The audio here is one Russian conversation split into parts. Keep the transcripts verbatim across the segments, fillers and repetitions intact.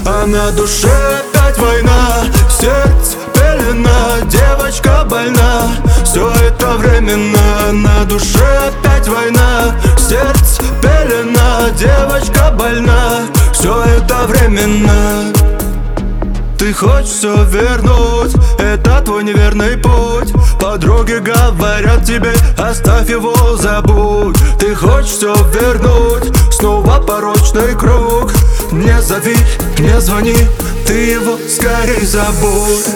А на душе опять война, сердце пелена, девочка больна. Все это временно, на душе опять война, сердце пелена, девочка больна. Все это временно. Ты хочешь все вернуть, это твой неверный путь. Подруги говорят тебе, оставь его, забудь. Ты хочешь все вернуть, снова порочный круг. Не зови, не звони, ты его скорей забудь.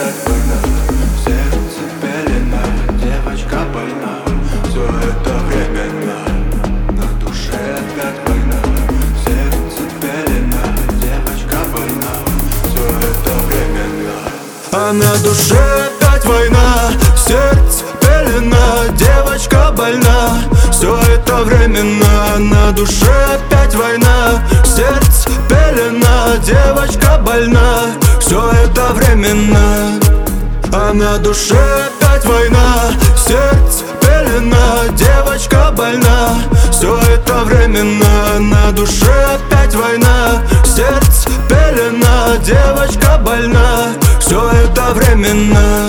Сердце пелена, девочка больна. Все это временно, на душе опять война. Сердце пелена, девочка больна. Все это временно. А на душе опять война, сердце пелена, девочка больна. Все это временно, на душе опять война, сердце пелена, девочка больна. Все это временно. А на душе опять война, сердце пелена, девочка больна. Все это временно, на душе опять война, сердце пелена, девочка больна. Все это временно.